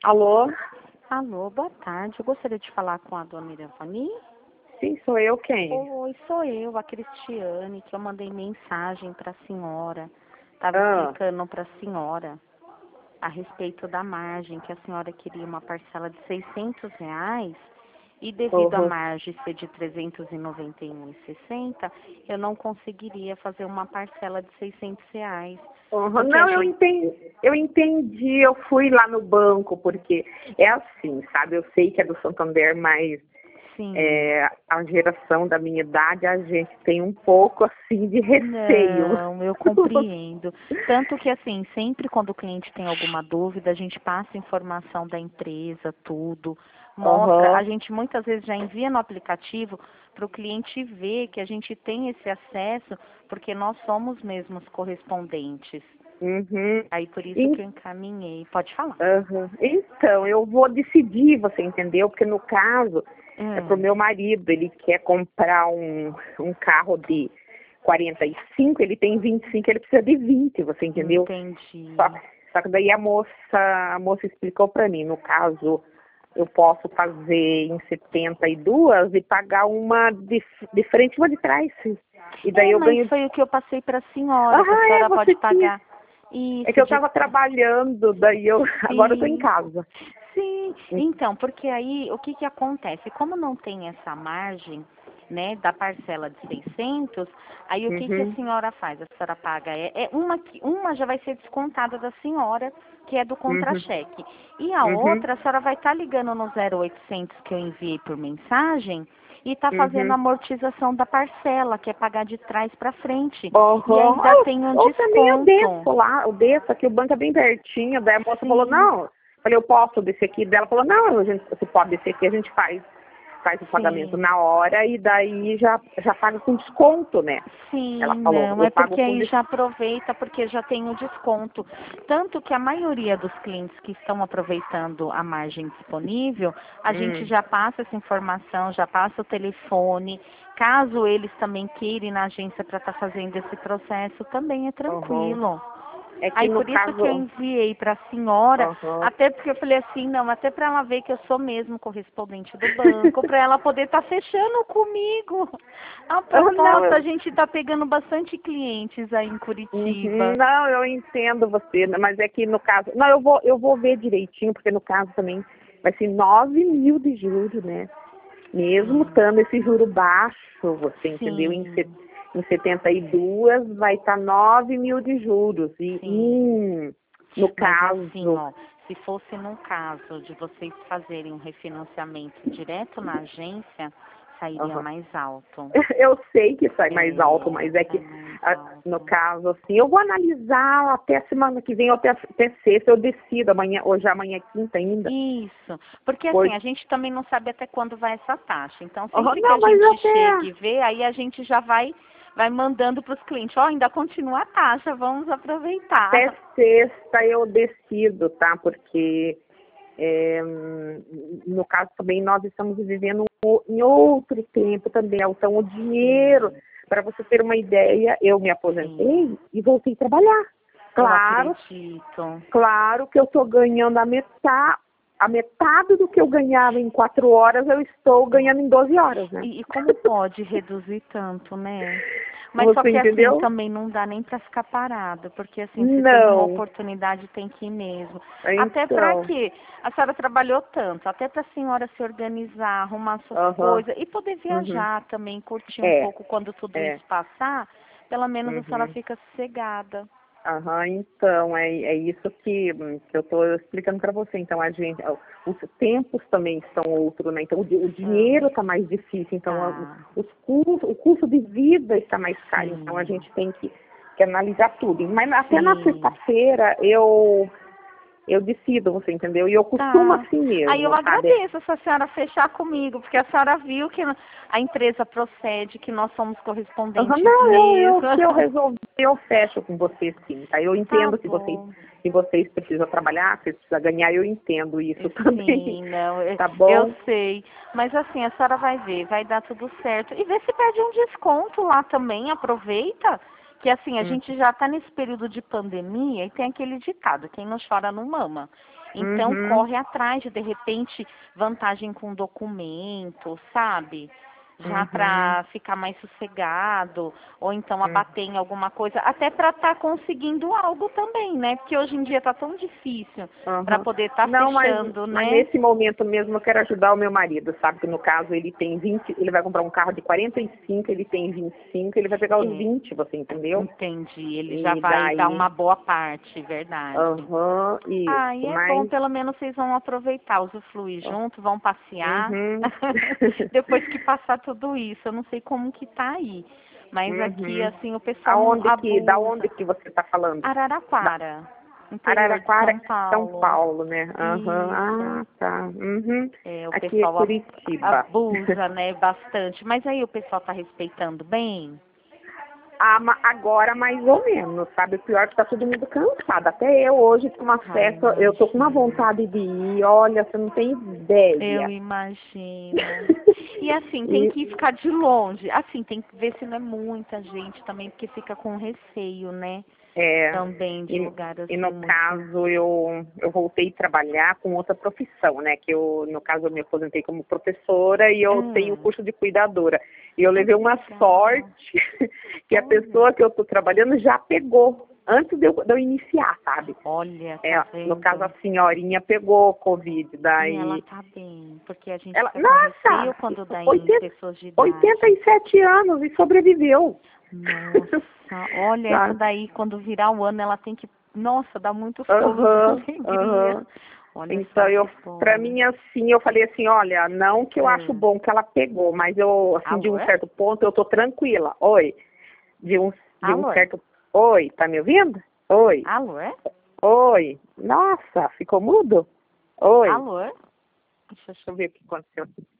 Alô? Alô, boa tarde. Eu gostaria de falar com a dona Irvani. Sim, sou eu quem? Oi, sou eu, a Cristiane, que eu mandei mensagem para a senhora. Estava Ah, explicando para a senhora a respeito da margem, que a senhora queria uma parcela de R$ 600 e devido à uhum, margem ser de 391,60, eu não conseguiria fazer uma parcela de R$ 600, uhum. porque a Não, gente... eu entendi, eu fui lá no banco, porque é assim, sabe? Eu sei que é do Santander, mas Sim. a geração da minha idade, a gente tem um pouco, assim, de receio. Não, eu compreendo. Tanto que, assim, sempre quando o cliente tem alguma dúvida, a gente passa a informação da empresa, tudo, mostra. A Uhum, gente muitas vezes já envia no aplicativo para o cliente ver que a gente tem esse acesso, porque nós somos mesmos correspondentes. uhum. Aí por isso que En- eu encaminhei. Pode falar. uhum. Então, eu vou decidir, você entendeu? Porque no caso, é pro Hum, meu marido, ele quer comprar um carro de 45, ele tem 25, ele precisa de 20, você entendeu? Só, entendi. só que daí a moça explicou para mim, no caso, eu posso fazer em 72 e pagar uma de frente e uma de trás. E daí É, eu mas ganho. foi o que eu passei para a senhora, que a Ah, senhora você pode quis. pagar É que isso eu de... estava trabalhando, daí eu agora eu tô em Sim. casa. Sim, então, porque aí o que que acontece? Como não tem essa margem, né, da parcela de 600, aí o que que a Uhum, senhora faz? A senhora paga, uma já vai ser descontada da senhora, que é do uhum, contra-cheque. E a uhum, outra, a senhora vai estar ligando no 0800 que eu enviei por mensagem e está fazendo a uhum. amortização da parcela, que é pagar de trás para frente. E Uhum. ainda tem um Ou também eu desconto. desço lá, eu desço aqui, o banco é bem pertinho, daí a moça falou, Sim, não, falei, eu posso descer aqui, dela falou, não, você pode descer aqui, a gente faz o pagamento sim. na hora e daí já paga com desconto, né? Ela Sim, falou, não, eu é pago porque com aí desconto. já aproveita, porque já tem o desconto. Tanto que a maioria dos clientes que estão aproveitando a margem disponível, a gente já passa essa informação, já passa o telefone. Caso eles também queiram ir na agência para estar fazendo esse processo, também é Uhum. tranquilo. É que Aí no por isso que eu caso, enviei para a senhora, uhum. até porque eu falei assim, não, até para ela ver que eu sou mesmo correspondente do banco, para ela poder estar fechando comigo. A Não, proposta, a gente está pegando bastante clientes aí em uhum, Curitiba. não, eu entendo você, né, mas é que no caso, não, eu vou ver direitinho, porque no caso também vai ser 9 mil de juros, né? Mesmo Sim, estando esse juro baixo, você entendeu? sim, Em 72 vai estar 9 mil de juros. sim. No Mas assim, caso, ó, se fosse num caso de vocês fazerem um refinanciamento direto na agência, sairia aham. mais alto. Eu sei que sai mais alto, É, mas é sai que mais no alto. caso, assim, eu vou analisar até a semana que vem, ou até sexta, eu decido amanhã, hoje amanhã é quinta ainda. Isso, porque Por, assim, a gente também não sabe até quando vai essa taxa. Então, aham, sempre que a não, mas gente chega até. e vê, aí a gente já vai mandando para os clientes, ó, ainda continua a taxa, vamos aproveitar. Até sexta eu decido, tá? Porque, no caso também, nós estamos vivendo em outro tempo também. Então, o dinheiro, Sim, para você ter uma ideia, eu me sim, aposentei e voltei a trabalhar. eu Claro, acredito. claro que eu estou ganhando a metade do que eu ganhava em 4 horas, eu estou ganhando em 12 horas, né? E como pode reduzir tanto, né? Mas só Você que assim, entendeu? também não dá nem para ficar parado, porque assim, se tem uma Não. oportunidade, tem que ir mesmo. Até para Então, quê? A senhora trabalhou tanto, até para a senhora se organizar, arrumar suas aham, coisas e poder uhum, viajar também, curtir um é, pouco quando tudo é, isso passar, pelo menos a senhora uhum. fica sossegada. Aham, então, é isso que eu estou explicando para você. Então, os tempos também são outros, né? Então, o dinheiro Então, está mais difícil, então, tá. o custo de vida está mais caro. Então, a Sim, gente tem que analisar tudo. Mas até na sim. sexta-feira eu decido, você entendeu? E eu costumo Tá. assim Aí eu mesmo, sabe? agradeço se a senhora fechar comigo, porque a senhora viu que a empresa procede, que nós somos Aham, correspondentes não, mesmo. se eu resolver, eu fecho com vocês sim, tá? Eu Tá entendo bom. que vocês precisam trabalhar, que vocês precisam ganhar, eu entendo isso também, Sim, não, tá eu bom? sei. Mas assim, a senhora vai ver, vai dar tudo certo. E vê se pede um desconto lá também, aproveita. Que assim, a Hum, gente já está nesse período de pandemia e tem aquele ditado, quem não chora não mama. Então, corre atrás de repente, vantagem com documento, sabe? Já para ficar mais sossegado, ou então abater em alguma coisa, até para estar conseguindo algo também, né? Porque hoje em dia tá tão difícil para poder estar fechando, né? Mas nesse momento mesmo eu quero ajudar o meu marido, sabe? Que no caso ele tem 20, ele vai comprar um carro de 45, ele tem 25, ele vai pegar os 20, você entendeu? Entendi, ele já vai dar uma boa parte, verdade. Isso. Aí é bom, pelo menos vocês vão aproveitar, usufruir junto, vão passear. Depois que passar tudo isso, eu não sei como que tá aí. Mas aqui, assim, o pessoal Da onde que você está falando? Araraquara. Araraquara, São Paulo, né? Ah, tá. O Aqui pessoal é Curitiba. abusa, né, bastante. Mas aí o pessoal tá respeitando bem? Agora mais ou menos, sabe? O pior é que tá todo mundo cansado. Até eu hoje com uma festa, eu tô com uma vontade de ir, olha, você não tem ideia. Eu imagino. E assim, tem que ficar de longe. Assim, tem que ver se não é muita gente também, porque fica com receio, né? Também de lugar assim. E no caso, eu voltei a trabalhar com outra profissão, né? Que eu, no caso, eu me aposentei como professora e eu tenho o curso de cuidadora. E eu levei uma sorte que a pessoa que eu tô trabalhando já pegou, antes de eu iniciar, sabe? Olha, no caso, a senhorinha pegou Covid, daí... E ela tá bem, porque a gente fica com receio quando dá em pessoas de idade. 87 anos e sobreviveu. Nossa, olha, essa daí, quando virar o ano, ela tem que... Nossa, dá muito fogo de alegria. Olha então, pra mim, assim, eu falei assim, olha, não que eu acho bom que ela pegou, mas eu, assim, de um certo ponto, eu tô tranquila. Oi, de um certo... Oi, tá me ouvindo? Oi. Alô? Oi. Nossa, ficou mudo? Oi. Alô? Deixa eu ver o que aconteceu aqui.